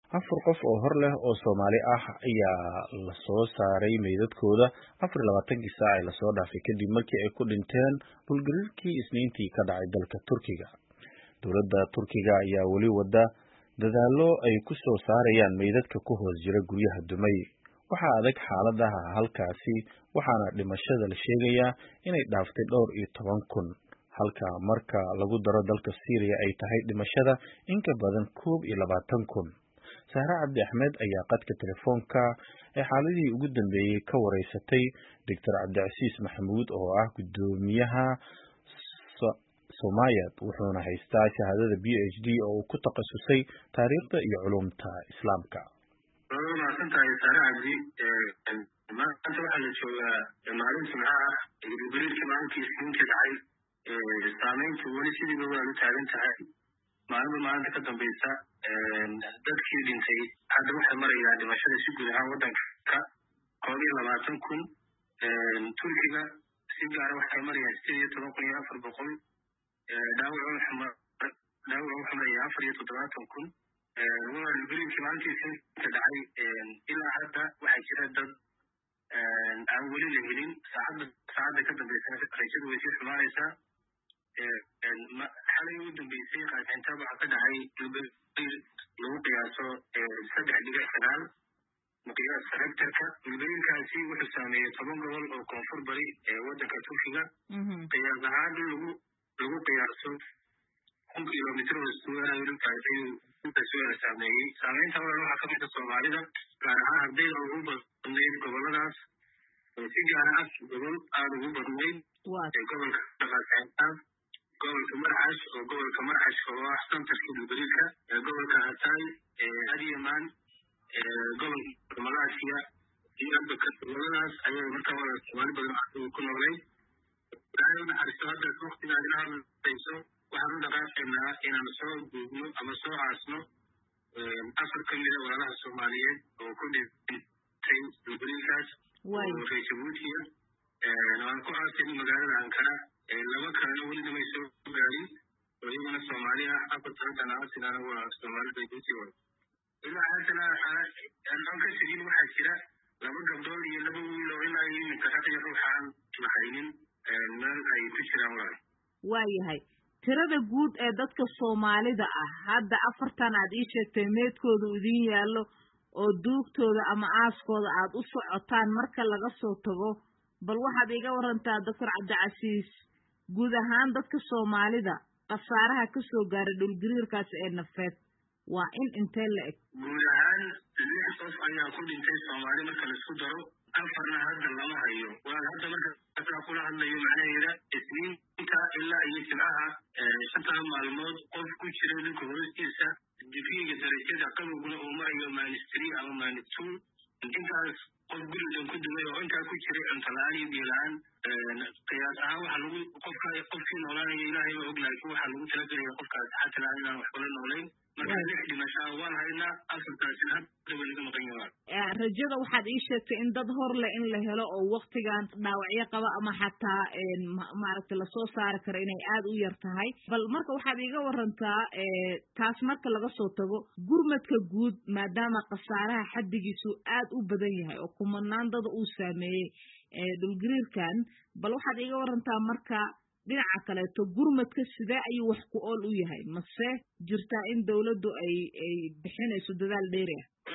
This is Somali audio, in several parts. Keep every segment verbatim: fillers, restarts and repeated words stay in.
afar qof oo hor leh oo Soomaali ah ayaa la soo saaray meydadkooda afar iyo labaatankii saac ee lasoo dhaafay kadib markii ay ku dhinteen dhulgariirkii Isniintii ka dhacay dalka Turkiga. Dowladda Turkiga ayaa weli wada dadaallo ay ku soo saarayaan meydadka ku hoos jira guryaha dumay. Waxaa adag xaaladaha halkaasi waxaana dhimashada la sheegayaa inay dhaaftay dhowr iyo toban kun, halka marka lagu daro dalka Syria ay tahay dhimashada in ka badan koob iyo labaatan kun. Sahra Cabdi Axmed ayaa qadka telefoonka ee xaaladii ugu dambeeyay ka wareysatay Doctor Cabdicasiis Maxamuud oo ah gudoomiyaha Soomaaliyeed wuxuuna haystaa shahaadada B H D oo uu ku takhasusay taariikhda iyo culuumta Islaamka. Maasantahay Sahra Cabdi maanta waxaa la joogaa maalin Jimcaha ah dhulgariirkii maalintii Isniintii dhacay saameyntu weli sidiiba waa u taagan tahay. maalinba maalinta ka dambaysa dadkii dhintay hadda waxay marayaan dhimashada si guud ahaan waddanka koob iyo labaatan kun. Turkiga si gaara waxay marayaan sideed iyo toban kun iyo afar boqol. dhaawaca wuxuu marayaa afar iyo toddobaatan kun. dhulgariirkii maalintii Isniinta dhacay ilaa hadda waxaa jira dad aan weli la helin. saacadda saacadda ka dambaysa rajadu way sii xumaanaysaa. xalay ugu dambeysay qaadinta waxaa ka dhacay dhulgariir lagu qiyaaso saddex dhibic sagaal miqyaasta Richterka. dhulgariirkaasi wuxuu saameeyey toban gobol oo koonfur bari ee waddanka Turkiga. qiyaas ahaan lagu lagu qiyaaso kun kilomitir oo iskuweerayo dhulkaas ayuu intaas weera saameeyey. saameynta walaal waxaa ka mid ah Soomaalida, gaar ahaan ardayda ugu badnayd goboladaas, si gaara ah gobol aada ugu badnayd ee gobolka dhaqaaqeynta gobolka Marcash oo gobolka Marcash oo ah santarkii dhulgariirka, gobolka Hatay, Adiyaman, gobolka Malaysia iyo goboladaas ayay markaa wada Soomaali badan ku noolay. Ilaahay naxariisto hadda waqtigaa ilaa hadlayso waxaan u dhaqaaqaynaa inaan soo duubno ama soo aasno afar ka mid a walaalaha Soomaaliyeed oo ku dhintay dhulgariirkaas oo reer Jabuutiya. waan ku aasay magaalada Ankara. laba kalena weli namay soo gaarin oo iyagana Soomaali ah. afartan kana asigana waa Soomaali Jabuuti oo ilaa haddana aan ka tegin waxaa jira laba gabdhood iyo laba wiil oo ilaa iminka hadda ruuxaan lahaynin meel ay ku jiraan. walaal waayahay tirada guud ee dadka Soomaalida ah hadda afartan aad ii sheegtay meedkooda idin yaallo oo duugtooda ama aaskooda aad u socotaan marka laga soo tago, bal waxaad iga warantaa Doctor Cabdicasiis guud ahaan dadka Soomaalida qasaaraha ka soo gaaray dhulgariirkaas ee nafeed waa in intee la eg? guud ahaan lix qof ayaa ku dhintay Soomaali marka la isku daro, afarna hadda lama hayo. waa hadda marka kula hadlayo macnaheeda Isniinta ilaa iyo Jimcaha shantan maalmood qof ku jira dhulka hoostiisa digriga darajada qabowguna uu marayo minus three ama minus two. intaas qof gurigan ku dumay oo intaa ku jiray cunto la-aan iyo biyo la-aan. qiyaas ahaan waxaa lagu qofka qofkii noolaanaya ilaahay baa og, laakiin waxaa lagu talagelaya qofkaas xataa la-aan inaan waxba la noolayn. marka lix dhimashaa waan haynaa, afartaasina hadda waa laga maqan yahay. rajada waxaad ii sheegtay in dad hor leh in la helo oo waktigan dhaawacyo qaba ama xataa maaragtay lasoo saari karo inay aada u yar tahay. bal marka waxaad iiga warantaa taas marka laga soo tago gurmadka guud maadaama khasaaraha xaddigiisu aada u badan yahay oo kumanaan dada uu saameeyey dhulgariirkan, bal waxaad iiga warantaa marka dhinaca kaleeto gurmadka sidee ayuu wax ku ool u yahay, mase jirtaa in dawladdu ay ay bixinayso dadaal dheeri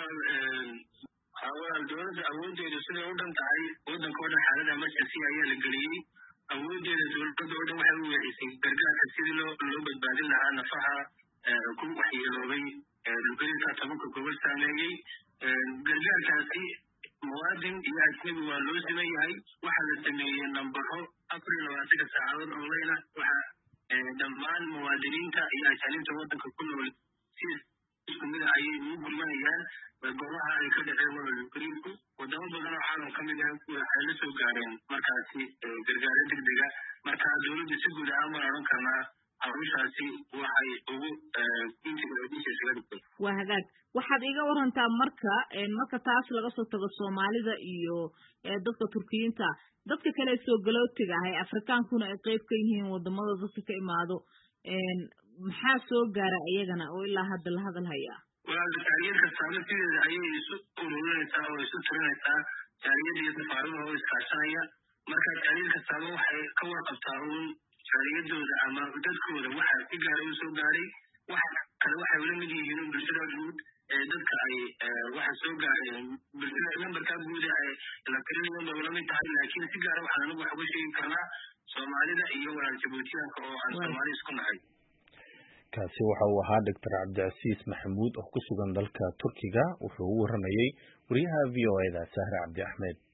ah? walaal dawladda awoodeedu siday u dhan tahay waddanka oo dhan xaalada emergency ayaa la geliyey. awoodeeda dawladda oo dhan waxay u weecisay gargaarka sidii loo loo badbaadin lahaa nafaha ku waxyeeloobay dhulgariirka tobanka gobol saameeyey. gargaarkaasi muwaadin iyo ajnabi waa loo siman yahay. waxaa la sameeyey nambaro afar iyo labaatanka saacadood online ah. waxa dhammaan muwaadiniinta iyo ajaanibta waddanka ku nool si isku mid ah ayay ugu gurmanayaan goobaha ay ka dhaceen dhulgariirku. wadamo badan oo caalam ka mid ah waxay la soo gaareen markaasi gargaaro degdega. marka dawladda si guud ahaan waan odhan karnaa hawshaasi waxay ugu intigaadisay. waa hagaag waxaad iga warantaa marka marka taas laga soo tago Soomaalida iyo dadka Turkiyiinta, dadka kale soo galootiga ah ee Afrikaankuna ay qayb ka yihiin wadamada dadka ka imaado, maxaa soo gaara iyagana oo ilaa hadda la hadal hayaa? walaalka jaaliyad kastaaba sideeda ayay isu ururinaysaa oo isu tirinaysaa jaaliyada iyo safaaradaha oo iskaashanaya marka jaaliyad kastaaba waxay ka warqabtaa uun jaaliyadooda ama dadkooda waxa si gaara u soo gaaray waxa kale waxay ula mid yihiin bulshada guud ee dadka ay waxa soo gaareen bulshada lambarka guud ee la tirinayo ma ula mid tahay laakiin si gaara waxaan anagu wax uga sheegi karnaa Soomaalida iyo walaal Jabuutiyaanka oo aan Soomaali isku nahay kaasi waxa uu ahaa Doctor Cabdicasiis Maxamuud oo ku sugan dalka Turkiga wuxuu u waramayay wariyaha V O A da Sahra Cabdi Ahmed